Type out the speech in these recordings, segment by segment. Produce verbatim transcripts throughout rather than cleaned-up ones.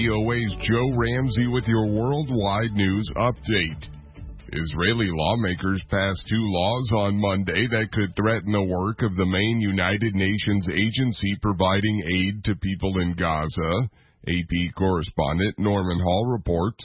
V O A's Joe Ramsey with your worldwide news update. Israeli lawmakers passed two laws on Monday that could threaten the work of the main United Nations agency providing aid to people in Gaza. A P correspondent Norman Hall reports.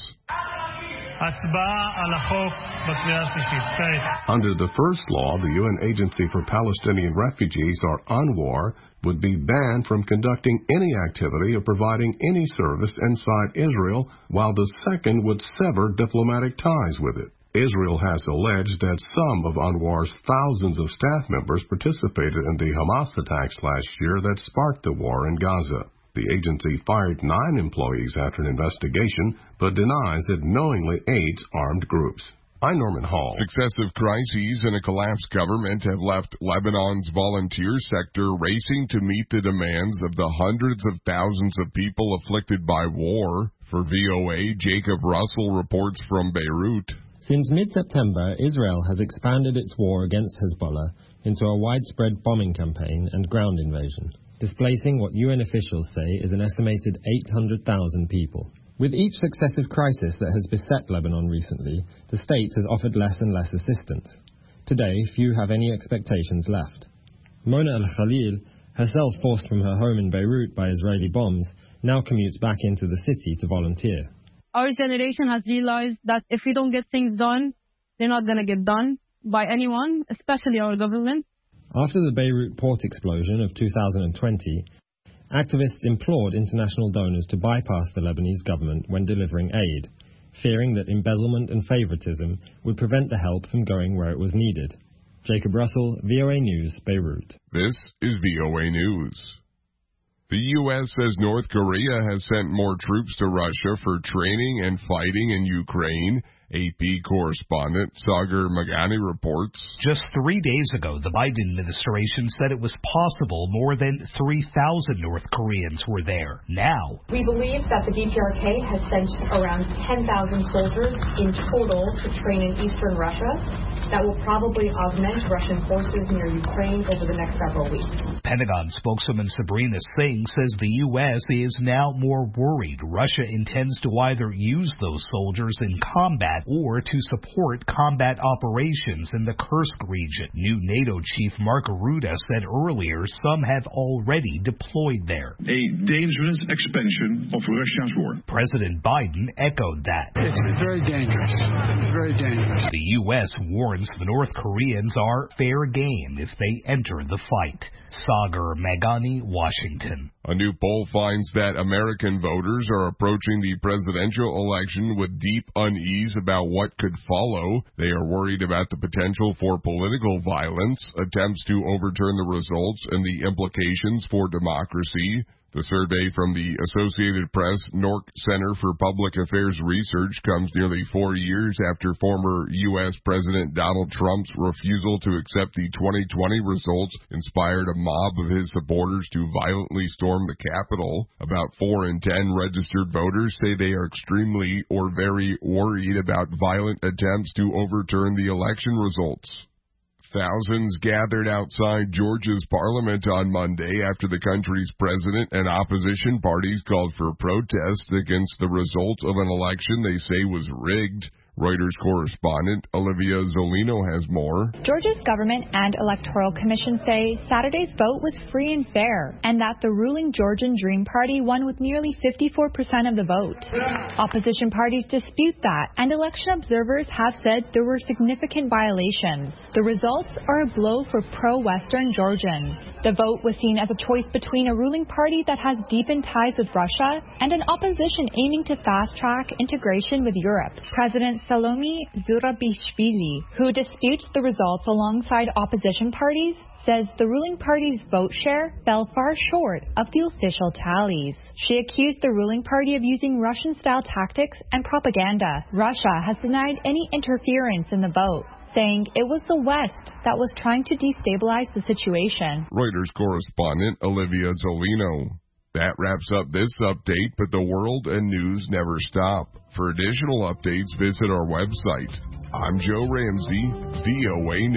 Under the first law, the U N Agency for Palestinian Refugees, or UNRWA, would be banned from conducting any activity or providing any service inside Israel, while the second would sever diplomatic ties with it. Israel has alleged that some of UNRWA's thousands of staff members participated in the Hamas attacks last year that sparked the war in Gaza. The agency fired nine employees after an investigation, but denies it knowingly aids armed groups. I'm Norman Hall. Successive crises and a collapsed government have left Lebanon's volunteer sector racing to meet the demands of the hundreds of thousands of people afflicted by war. For V O A, Jacob Russell reports from Beirut. Since mid-September, Israel has expanded its war against Hezbollah into a widespread bombing campaign and ground invasion, displacing what U N officials say is an estimated eight hundred thousand people. With each successive crisis that has beset Lebanon recently, the state has offered less and less assistance. Today, few have any expectations left. Mona Al-Khalil, herself forced from her home in Beirut by Israeli bombs, now commutes back into the city to volunteer. Our generation has realized that if we don't get things done, they're not going to get done by anyone, especially our government. After the Beirut port explosion of two thousand twenty, activists implored international donors to bypass the Lebanese government when delivering aid, fearing that embezzlement and favoritism would prevent the help from going where it was needed. Jacob Russell, V O A News, Beirut. This is V O A News. The U S says North Korea has sent more troops to Russia for training and fighting in Ukraine. A P correspondent Sagar Magani reports. Just three days ago, the Biden administration said it was possible more than three thousand North Koreans were there. Now, we believe that the D P R K has sent around ten thousand soldiers in total to train in eastern Russia. That will probably augment Russian forces near Ukraine over the next several weeks. Pentagon spokeswoman Sabrina Singh says the U S is now more worried Russia intends to either use those soldiers in combat or to support combat operations in the Kursk region. New NATO chief Mark Rutte said earlier some have already deployed there. A dangerous expansion of Russia's war. President Biden echoed that. It's very dangerous. It's very dangerous. The U S warns the North Koreans are fair game if they enter the fight. Sagar Magani, Washington. A new poll finds that American voters are approaching the presidential election with deep unease about what could follow. They are worried about the potential for political violence, attempts to overturn the results, and the implications for democracy. The survey from the Associated Press Nork Center for Public Affairs Research comes nearly four years after former U S President Donald Trump's refusal to accept the twenty twenty results inspired a mob of his supporters to violently storm the Capitol. About four in ten registered voters say they are extremely or very worried about violent attempts to overturn the election results. Thousands gathered outside Georgia's parliament on Monday after the country's president and opposition parties called for protests against the results of an election they say was rigged. Reuters correspondent Olivia Zolino has more. Georgia's government and electoral commission say Saturday's vote was free and fair, and that the ruling Georgian Dream Party won with nearly fifty-four percent of the vote. Opposition parties dispute that, and election observers have said there were significant violations. The results are a blow for pro-Western Georgians. The vote was seen as a choice between a ruling party that has deepened ties with Russia and an opposition aiming to fast-track integration with Europe. President Salome Zurabishvili, who disputes the results alongside opposition parties, says the ruling party's vote share fell far short of the official tallies. She accused the ruling party of using Russian-style tactics and propaganda. Russia has denied any interference in the vote, saying it was the West that was trying to destabilize the situation. Reuters correspondent Olivia Zolino. That wraps up this update, but the world and news never stop. For additional updates, visit our website. I'm Joe Ramsey, V O A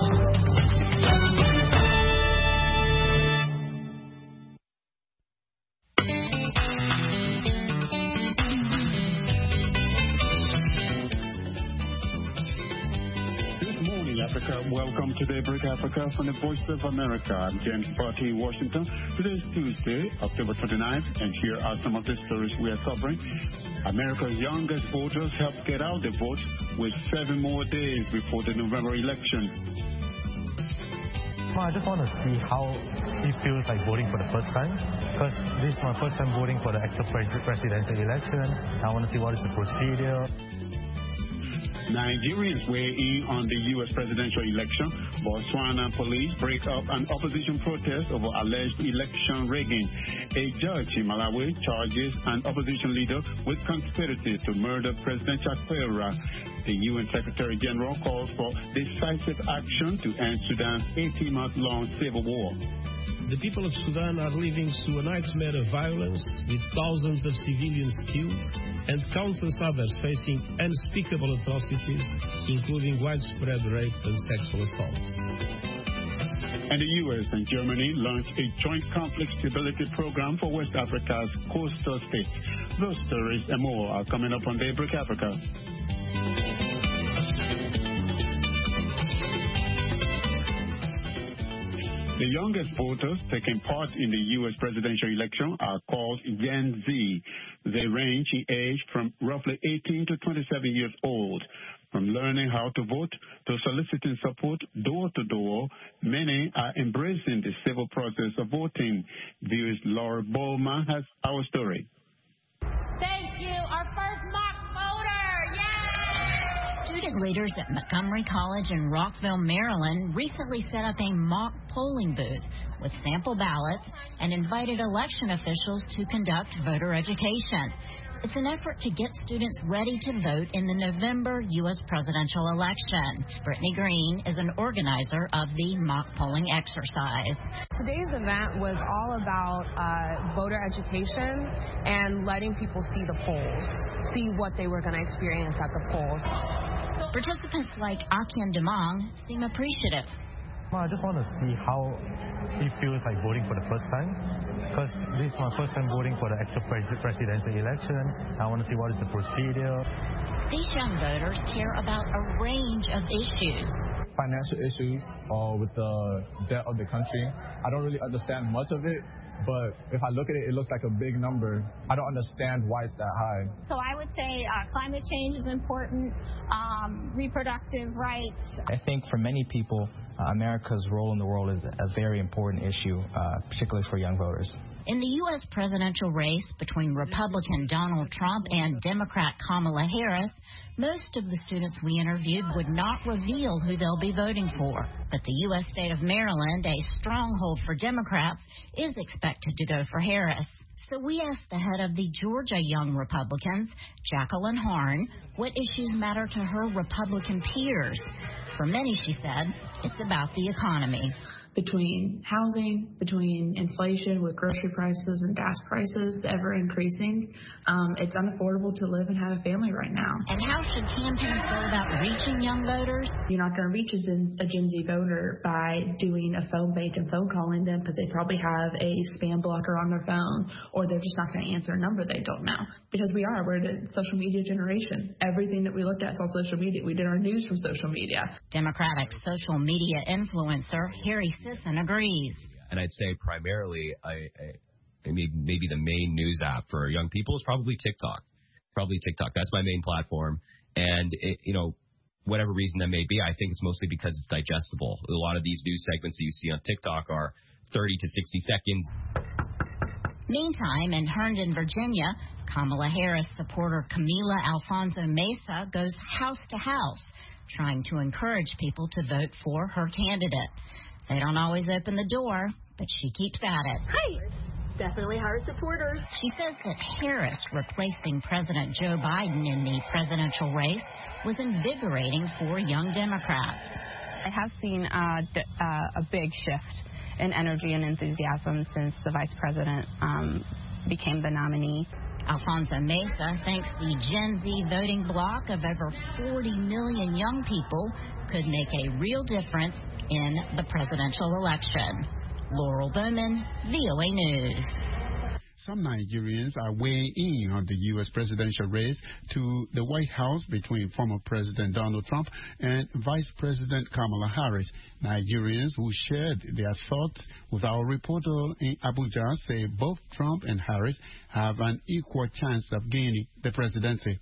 News. to Daybreak Africa from the Voice of America. I'm James Barty in Washington. Today is Tuesday, October twenty-ninth, and here are some of the stories we are covering. America's youngest voters helped get out the vote with seven more days before the November election. Well, I just want to see how it feels like voting for the first time, because this is my first time voting for the actual presidential election. I want to see what is the procedure. Nigerians weigh in on the U S presidential election. Botswana police break up an opposition protest over alleged election rigging. A judge in Malawi charges an opposition leader with conspiracy to murder President Chakwera. The U N Secretary General calls for decisive action to end Sudan's eighteen-month-long civil war. The people of Sudan are living through a nightmare of violence, with thousands of civilians killed and countless others facing unspeakable atrocities, including widespread rape and sexual assaults. And the U S and Germany launched a joint conflict stability program for West Africa's coastal states. Those stories and more are coming up on Daybreak Africa. The youngest voters taking part in the U S presidential election are called Gen Z. They range in age from roughly eighteen to twenty-seven years old. From learning how to vote to soliciting support door to door, many are embracing the civil process of voting. Viewers Laura Bowman has our story. Thank you. Our first mock voter. Yay! Student leaders at Montgomery College in Rockville, Maryland, recently set up a mock polling booth with sample ballots and invited election officials to conduct voter education. It's an effort to get students ready to vote in the November U S presidential election. Brittany Green is an organizer of the mock polling exercise. Today's event was all about uh, voter education and letting people see the polls, see what they were going to experience at the polls. Participants like Akian Demong seem appreciative. Well, I just want to see how it feels like voting for the first time, because this is my first time voting for the actual pres- presidential election. I want to see what is the procedure. These young voters care about a range of issues. Financial issues uh, with the debt of the country. I don't really understand much of it, but if I look at it, it looks like a big number. I don't understand why it's that high. So I would say uh, climate change is important, um, reproductive rights. I think for many people, uh, America's role in the world is a very important issue, uh, particularly for young voters. In the U S presidential race between Republican Donald Trump and Democrat Kamala Harris, most of the students we interviewed would not reveal who they'll be voting for. But the U S state of Maryland, a stronghold for Democrats, is expected to go for Harris. So we asked the head of the Georgia Young Republicans, Jacqueline Harn, what issues matter to her Republican peers. For many, she said, it's about the economy. Between housing, between inflation with grocery prices and gas prices ever increasing, um, it's unaffordable to live and have a family right now. And how should campaigns go about reaching young voters? You're not going to reach a Gen, a Gen Z voter by doing a phone bank and phone calling them because they probably have a spam blocker on their phone, or they're just not going to answer a number they don't know. Because we are, we're the social media generation. Everything that we looked at is on social media. We did our news from social media. Democratic social media influencer Harry Sisson agrees. And I'd say primarily, I, I, I mean, maybe the main news app for young people is probably TikTok. Probably TikTok. That's my main platform. And, it, you know, whatever reason that may be, I think it's mostly because it's digestible. A lot of these news segments that you see on TikTok are thirty to sixty seconds. Meantime, in Herndon, Virginia, Kamala Harris supporter Camila Alfonso Mesa goes house to house, trying to encourage people to vote for her candidate. They don't always open the door, but she keeps at it. Hi. Definitely Harris supporters. She says that Harris replacing President Joe Biden in the presidential race was invigorating for young Democrats. I have seen uh, d- uh, a big shift in energy and enthusiasm since the vice president um, became the nominee. Alfonso Mesa thinks the Gen Z voting bloc of over forty million young people could make a real difference in the presidential election. Laurel Bowman, V O A News. Some Nigerians are weighing in on the U S presidential race to the White House between former President Donald Trump and Vice President Kamala Harris. Nigerians who shared their thoughts with our reporter in Abuja say both Trump and Harris have an equal chance of gaining the presidency.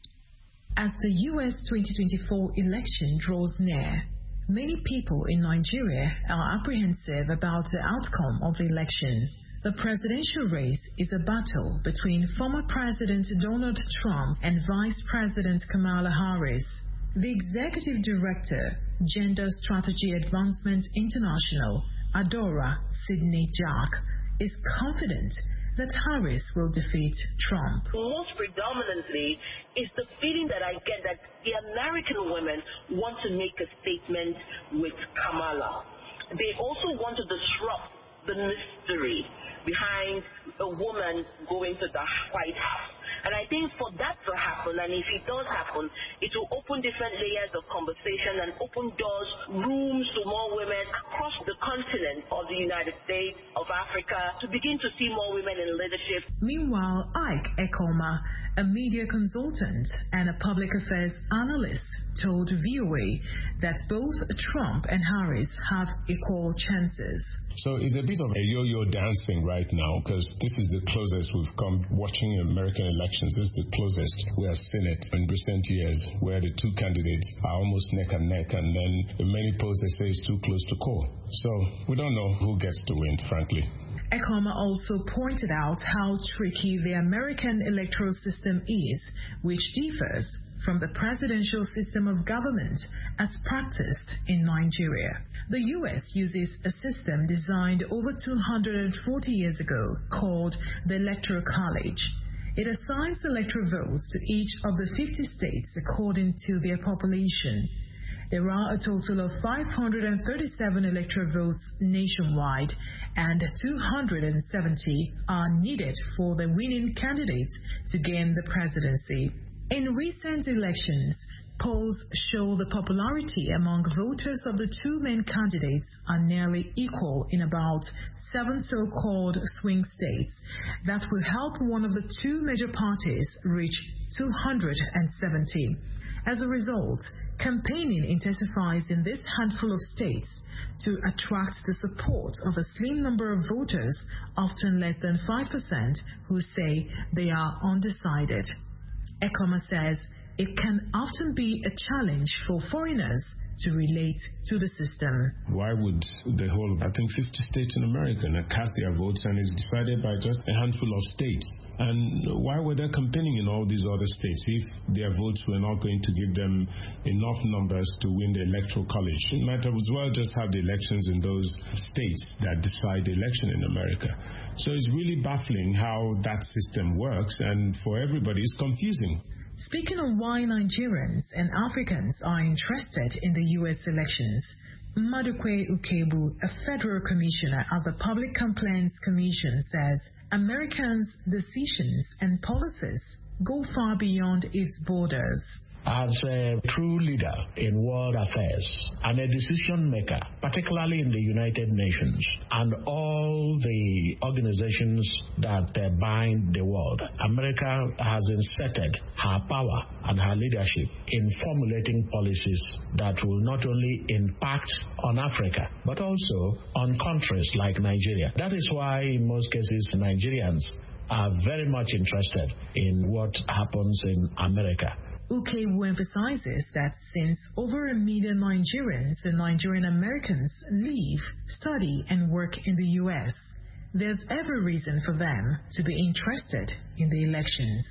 As the U S twenty twenty-four election draws near, many people in Nigeria are apprehensive about the outcome of the election. The presidential race is a battle between former President Donald Trump and Vice President Kamala Harris. The Executive Director, Gender Strategy Advancement International, Adora Sydney Jack, is confident that Harris will defeat Trump. Most predominantly is the feeling that I get that the American women want to make a statement with Kamala. They also want to disrupt the mystery behind a woman going to the White House. And I think for that to happen, and if it does happen, it will open different layers of conversation and open doors, rooms to more women across the continent of the United States, of Africa, to begin to see more women in leadership. Meanwhile, Ike Ekoma, a media consultant and a public affairs analyst, told V O A that both Trump and Harris have equal chances. So it's a bit of a yo-yo dancing right now, because this is the closest we've come watching American elections. This is the closest we have seen it in recent years, where the two candidates are almost neck and neck, and then in many polls they say it's too close to call. So we don't know who gets to win, frankly. Ekoma also pointed out how tricky the American electoral system is, which differs from the presidential system of government as practiced in Nigeria. The U S uses a system designed over two hundred forty years ago called the Electoral College. It assigns electoral votes to each of the fifty states according to their population. There are a total of five hundred thirty-seven electoral votes nationwide, and two hundred seventy are needed for the winning candidates to gain the presidency. In recent elections, polls show the popularity among voters of the two main candidates are nearly equal in about seven so-called swing states. That will help one of the two major parties reach two hundred seventy. As a result, campaigning intensifies in this handful of states to attract the support of a slim number of voters, often less than five percent, who say they are undecided. Ekoma says it can often be a challenge for foreigners to relate to the system. Why would the whole, I think, fifty states in America cast their votes, and it's decided by just a handful of states? And why were they campaigning in all these other states if their votes were not going to give them enough numbers to win the electoral college? It might as well just have the elections in those states that decide the election in America. So it's really baffling how that system works, and for everybody it's confusing. Speaking of why Nigerians and Africans are interested in the U S elections, Madukwe Ukebu, a federal commissioner at the Public Complaints Commission, says Americans' decisions and policies go far beyond its borders. As a true leader in world affairs and a decision maker, particularly in the United Nations and all the organizations that uh, bind the world, America has inserted her power and her leadership in formulating policies that will not only impact on Africa, but also on countries like Nigeria. That is why, in most cases, Nigerians are very much interested in what happens in America. Ukebu emphasizes that since over a million Nigerians and Nigerian Americans live, study, and work in the U S, there's every reason for them to be interested in the elections.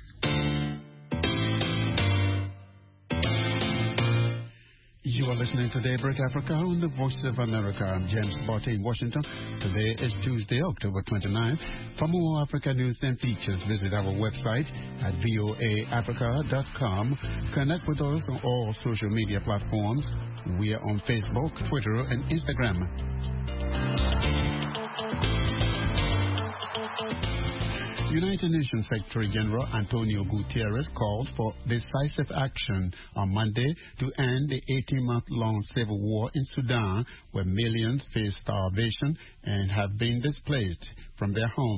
You are listening to Daybreak Africa on the Voice of America. I'm James Barty in Washington. Today is Tuesday, October twenty-ninth. For more Africa news and features, visit our website at voa africa dot com. Connect with us on all social media platforms. We are on Facebook, Twitter, and Instagram. United Nations Secretary General Antonio Guterres called for decisive action on Monday to end the eighteen-month-long civil war in Sudan, where millions face starvation and have been displaced from their homes.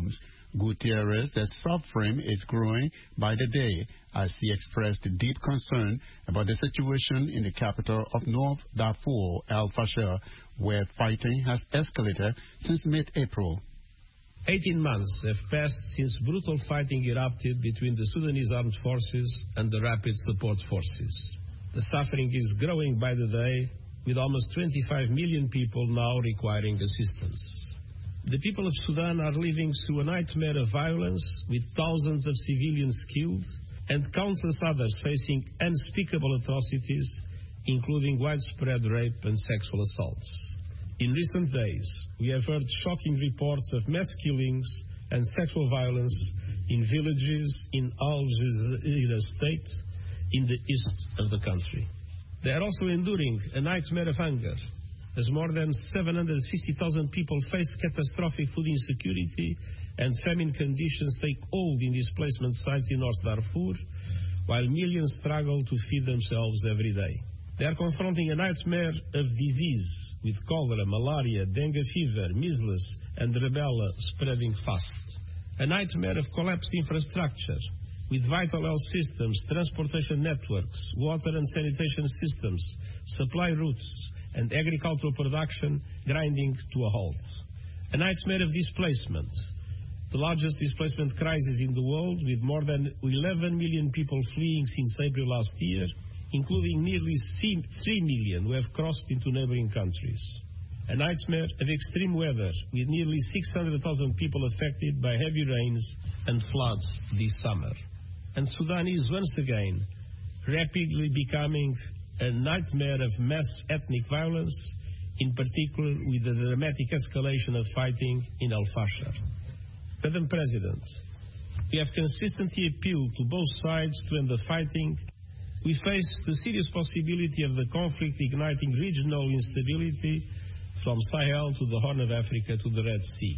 Gutierrez says suffering is growing by the day as he expressed deep concern about the situation in the capital of North Darfur, El Fasher, where fighting has escalated since mid-April. eighteen months have passed since brutal fighting erupted between the Sudanese armed forces and the Rapid Support Forces. The suffering is growing by the day, with almost twenty-five million people now requiring assistance. The people of Sudan are living through a nightmare of violence, with thousands of civilians killed and countless others facing unspeakable atrocities, including widespread rape and sexual assaults. In recent days, we have heard shocking reports of mass killings and sexual violence in villages in Al Jazeera state in the east of the country. They are also enduring a nightmare of hunger, as more than seven hundred fifty thousand people face catastrophic food insecurity and famine conditions take hold in displacement sites in North Darfur, while millions struggle to feed themselves every day. They are confronting a nightmare of disease, with cholera, malaria, dengue fever, measles, and rubella spreading fast. A nightmare of collapsed infrastructure, with vital health systems, transportation networks, water and sanitation systems, supply routes, and agricultural production grinding to a halt. A nightmare of displacement, the largest displacement crisis in the world, with more than eleven million people fleeing since April last year, including nearly three million who have crossed into neighboring countries. A nightmare of extreme weather, with nearly six hundred thousand people affected by heavy rains and floods this summer. And Sudan is once again rapidly becoming a nightmare of mass ethnic violence, in particular with the dramatic escalation of fighting in Al Fasher. Madam President, we have consistently appealed to both sides to end the fighting. We face the serious possibility of the conflict igniting regional instability from Sahel to the Horn of Africa to the Red Sea.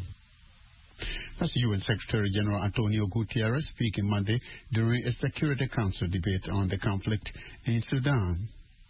That's U N Secretary General Antonio Gutierrez speaking Monday during a Security Council debate on the conflict in Sudan.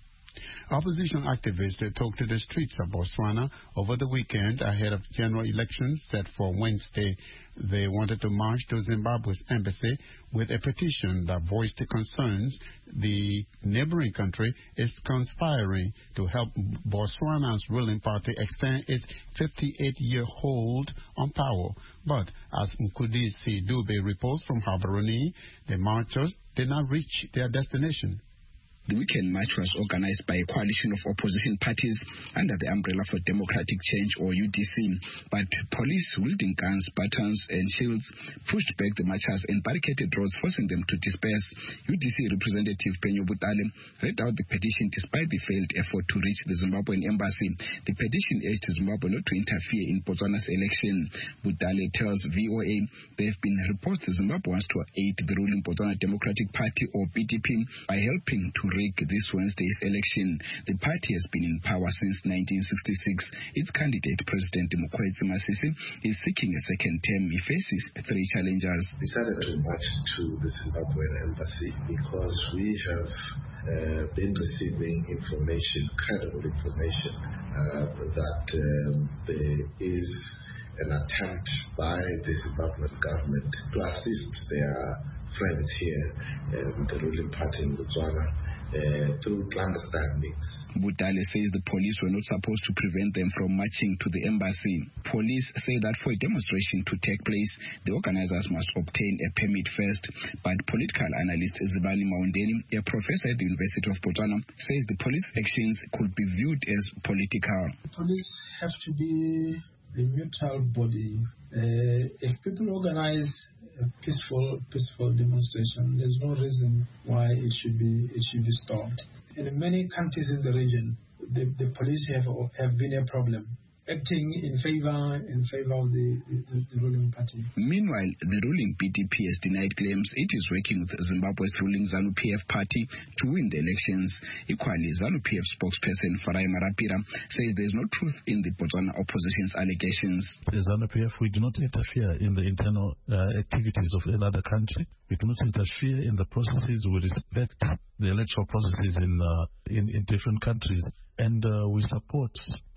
Opposition activists took to the streets of Botswana over the weekend ahead of general elections set for Wednesday. They wanted to march to Zimbabwe's embassy with a petition that voiced concerns the neighboring country is conspiring to help Botswana's ruling party extend its fifty-eight-year hold on power. But as Mkudisi Dube reports from Gaborone, the marchers did not reach their destination. The weekend march was organized by a coalition of opposition parties under the umbrella for Democratic Change, or U D C. But police wielding guns, batons, and shields pushed back the marchers and barricaded roads, forcing them to disperse. U D C Representative Penyo Butale read out the petition despite the failed effort to reach the Zimbabwean embassy. The petition urged Zimbabwe not to interfere in Botswana's election. Butale tells V O A there have been reports that Zimbabwe wants to aid the ruling Botswana Democratic Party, or B D P, by helping to rig this Wednesday's election. The party has been in power since nineteen sixty-six. Its candidate, President Mokgweetsi Masisi, is seeking a second term. He faces three challengers. We decided to march to the Zimbabwean embassy because we have uh, been receiving information, credible information, uh, that um, there is an attempt by the Zimbabwean government to assist their friends here, um, the ruling party in Botswana, uh, through clandestines. Butale says the police were not supposed to prevent them from marching to the embassy. Police say that for a demonstration to take place, the organizers must obtain a permit first. But political analyst Zibani Maundeni, a professor at the University of Botswana, says the police actions could be viewed as political. The police have to be a neutral body. Uh, if people organize a peaceful, peaceful demonstration, there's no reason why it should be it should be stopped. In many countries in the region, the, the police have have been a problem, acting in favor in favor of the, the, the ruling party. Meanwhile, the ruling B D P has denied claims it is working with Zimbabwe's ruling ZANU-P F party to win the elections. Equally, ZANU-P F spokesperson Farai Marapira says there is no truth in the Botswana opposition's allegations. The ZANU-P F, we do not interfere in the internal uh, activities of another country. We do not interfere in the processes. We respect the electoral processes in uh, in, in different countries, and uh, we support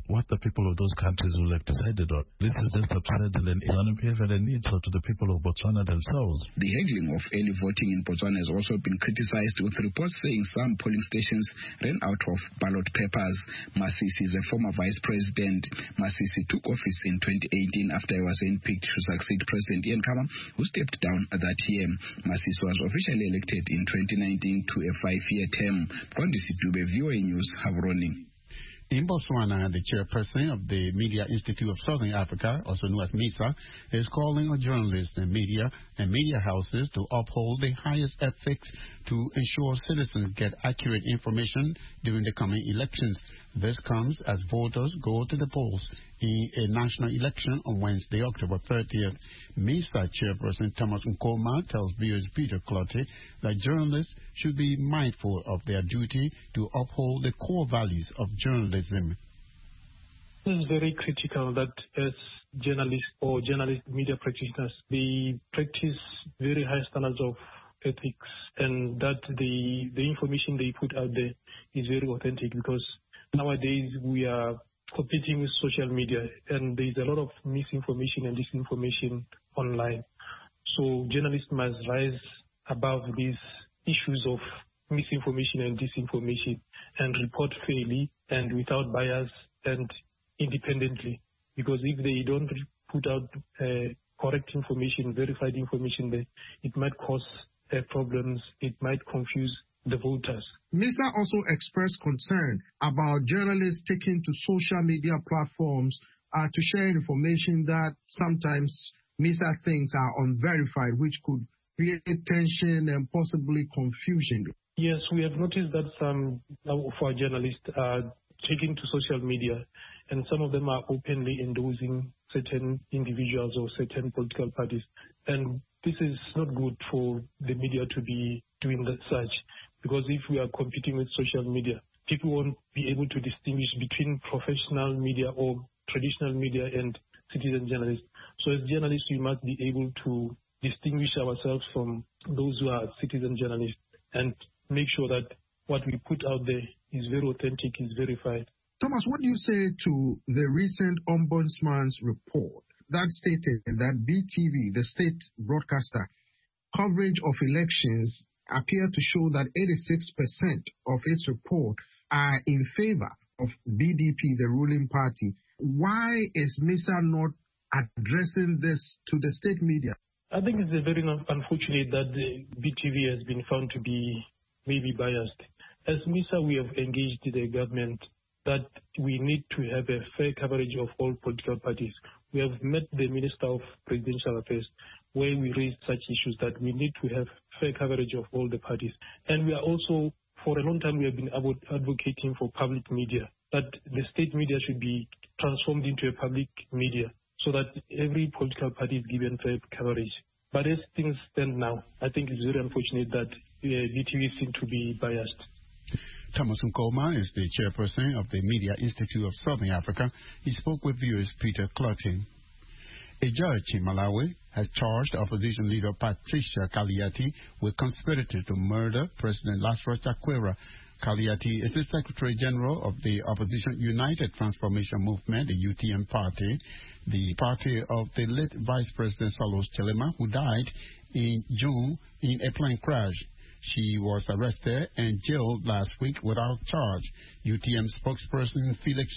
what the people of those countries will have decided on. This is just absurd and unbehaved and neutral to the people of Botswana themselves. The haggling of early voting in Botswana has also been criticized, with reports saying some polling stations ran out of ballot papers. Masisi is a former vice president. Masisi took office in twenty eighteen after he was handpicked to succeed President Ian Khama, who stepped down that year. Masisi was officially elected in twenty nineteen to a five-year term. Kondisi Dube, V O A News, Havroni. In Botswana, the chairperson of the Media Institute of Southern Africa, also known as MISA, is calling on journalists and media and media houses to uphold the highest ethics to ensure citizens get accurate information during the coming elections. This comes as voters go to the polls in a national election on Wednesday, October thirtieth. MISA chairperson Thomas Nkoma tells V O A's Peter Clottey that journalists should be mindful of their duty to uphold the core values of journalism. It is very critical that as journalists or journalist media practitioners, they practice very high standards of ethics, and that the, the information they put out there is very authentic, because nowadays we are competing with social media, and there is a lot of misinformation and disinformation online. So journalists must rise above these issues of misinformation and disinformation and report fairly and without bias and independently. Because if they don't put out uh, correct information, verified information there, it might cause uh, problems, it might confuse the voters. MISA also expressed concern about journalists taking to social media platforms uh, to share information that sometimes MISA thinks are unverified, which could create tension and possibly confusion. Yes, we have noticed that some of our journalists are taking to social media, and some of them are openly endorsing certain individuals or certain political parties. And this is not good for the media to be doing that such, because if we are competing with social media, people won't be able to distinguish between professional media or traditional media and citizen journalists. So as journalists, we must be able to distinguish ourselves from those who are citizen journalists and make sure that what we put out there is very authentic, is verified. Thomas, what do you say to the recent Ombudsman's report that stated that B T V, the state broadcaster, coverage of elections appear to show that eighty-six percent of its report are in favor of B D P, the ruling party? Why is MISA not addressing this to the state media? I think it's very unfortunate that the B T V has been found to be maybe biased. As MISA, we have engaged the government that we need to have a fair coverage of all political parties. We have met the Minister of Presidential Affairs, where we raised such issues that we need to have fair coverage of all the parties. And we are also, for a long time, we have been advocating for public media, that the state media should be transformed into a public media so that every political party is given fair coverage. But as things stand now, I think it's very unfortunate that uh, B T V seems to be biased. Thomas Nkoma is the chairperson of the Media Institute of Southern Africa. He spoke with V O A's Peter Clottey. A judge in Malawi has charged opposition leader Patricia Kaliati with conspiracy to murder President Lazarus Chakwera. Kaliati is the Secretary General of the opposition United Transformation Movement, the U T M party, the party of the late Vice President Salus Chilema, who died in June in a plane crash. She was arrested and jailed last week without charge. U T M spokesperson Felix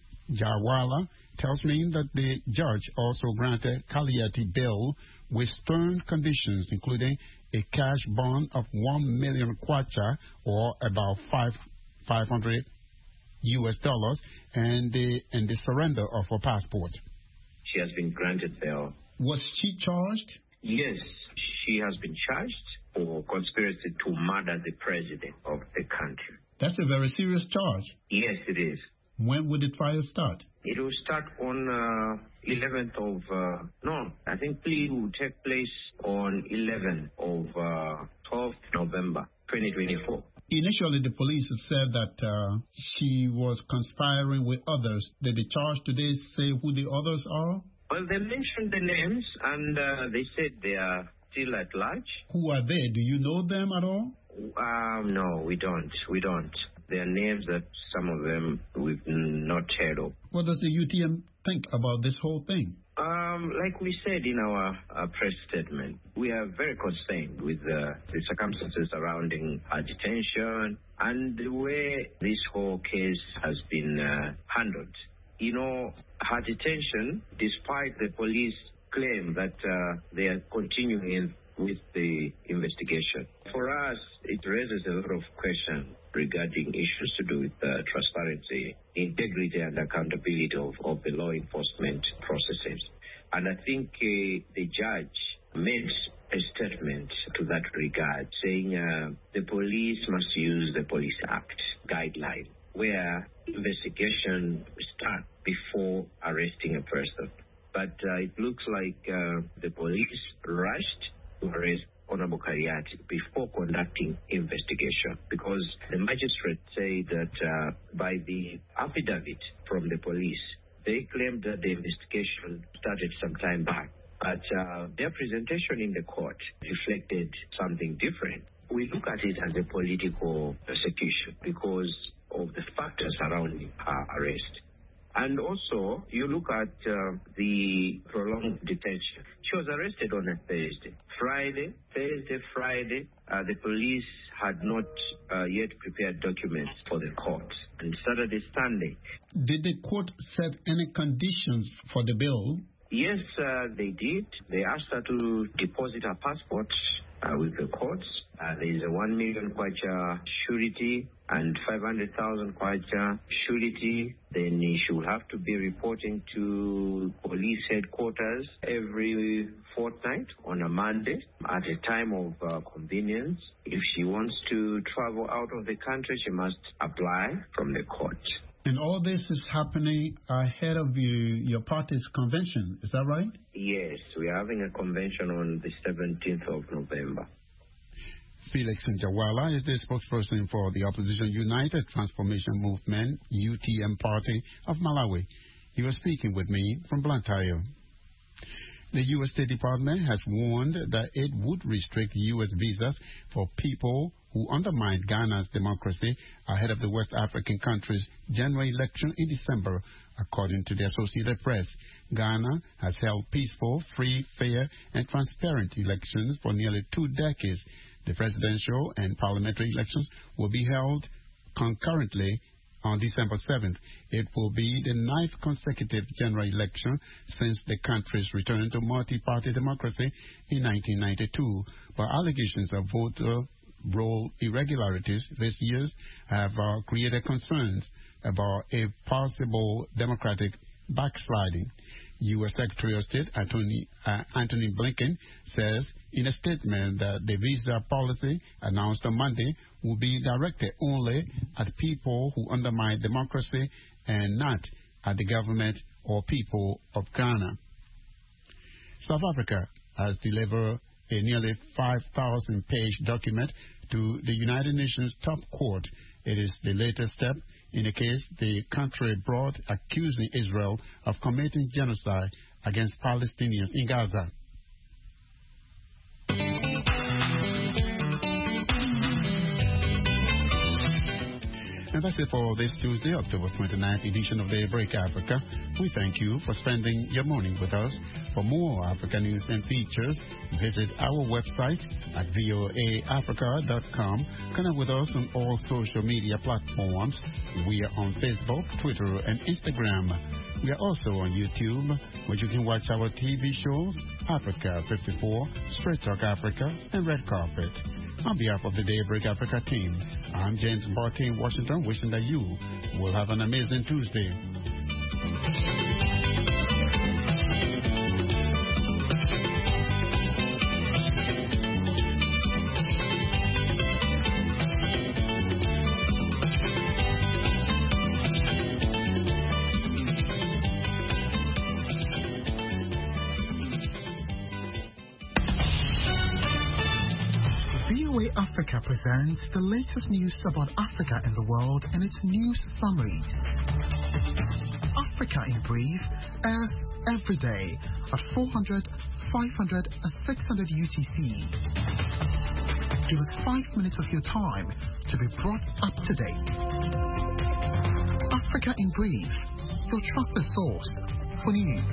Jawala tells me that the judge also granted Kaliati bail with stern conditions, including a cash bond of one million kwacha, or about five five hundred U S dollars, and the and the surrender of her passport. She has been granted bail. Was she charged? Yes, she has been charged for conspiracy to murder the president of the country. That's a very serious charge. Yes, it is. When would the trial start? It will start on uh, eleventh of, uh, no, I think plea will take place on eleventh of uh, twelfth November twenty twenty-four. Initially, the police said that uh, she was conspiring with others. Did the charge today say who the others are? Well, they mentioned the names, and uh, they said they are still at large. Who are they? Do you know them at all? Um, no, we don't. We don't. There are names that some of them we've not heard of. What does the U T M think about this whole thing? Um, like we said in our uh, press statement, we are very concerned with uh, the circumstances surrounding her detention and the way this whole case has been uh, handled. You know, her detention, despite the police claim that uh, they are continuing with the investigation. For us, it raises a lot of questions regarding issues to do with uh, transparency, integrity, and accountability of, of the law enforcement processes. And I think uh, the judge made a statement to that regard, saying uh, the police must use the Police Act guideline, where investigation starts before arresting a person. But uh, it looks like uh, the police rushed to arrest Honorable Kariati before conducting investigation, because the magistrate said that uh, by the affidavit from the police, they claimed that the investigation started some time back. But uh, their presentation in the court reflected something different. We look at it as a political persecution because of the factors surrounding her arrest. And also, you look at uh, the prolonged detention. She was arrested on a Thursday. Friday, Thursday, Friday, uh, the police had not uh, yet prepared documents for the court. And Saturday, Sunday. Did the court set any conditions for the bill? Yes, uh, they did. They asked her to deposit her passport uh, with the courts. Uh, there is a one million kwacha surety and five hundred thousand kwacha surety. Then she will have to be reporting to police headquarters every fortnight on a Monday at a time of uh, convenience. If she wants to travel out of the country, she must apply from the court. And all this is happening ahead of you, your party's convention. Is that right? Yes, we are having a convention on the seventeenth of November. Felix Njawala is the spokesperson for the Opposition United Transformation Movement, U T M Party of Malawi. He was speaking with me from Blantyre. The U S State Department has warned that it would restrict U S visas for people who undermine Ghana's democracy ahead of the West African country's general election in December, according to the Associated Press. Ghana has held peaceful, free, fair, and transparent elections for nearly two decades. The presidential and parliamentary elections will be held concurrently on December seventh. It will be the ninth consecutive general election since the country's return to multi-party democracy in nineteen ninety-two. But allegations of voter roll irregularities this year have uh, created concerns about a possible democratic backsliding. U S Secretary of State Anthony, uh, Anthony Blinken says in a statement that the visa policy announced on Monday will be directed only at people who undermine democracy and not at the government or people of Ghana. South Africa has delivered a nearly five thousand page document to the United Nations top court. It is the latest step in a case the country brought accusing Israel of committing genocide against Palestinians in Gaza. And that's it for this Tuesday, October twenty-ninth edition of Daybreak Africa. We thank you for spending your morning with us. For more Africa news and features, visit our website at voa africa dot com. Connect with us on all social media platforms. We are on Facebook, Twitter, and Instagram. We are also on YouTube, where you can watch our T V shows, Africa fifty-four, Straight Talk Africa, and Red Carpet. On behalf of the Daybreak Africa team, I'm James Barty in Washington, wishing that you will have an amazing Tuesday. Africa presents the latest news about Africa and the world and its news summaries. Africa in Brief airs every day at four hundred, five hundred, and six hundred U T C. Give us five minutes of your time to to be brought up to date. Africa in Brief, your trusted source for news.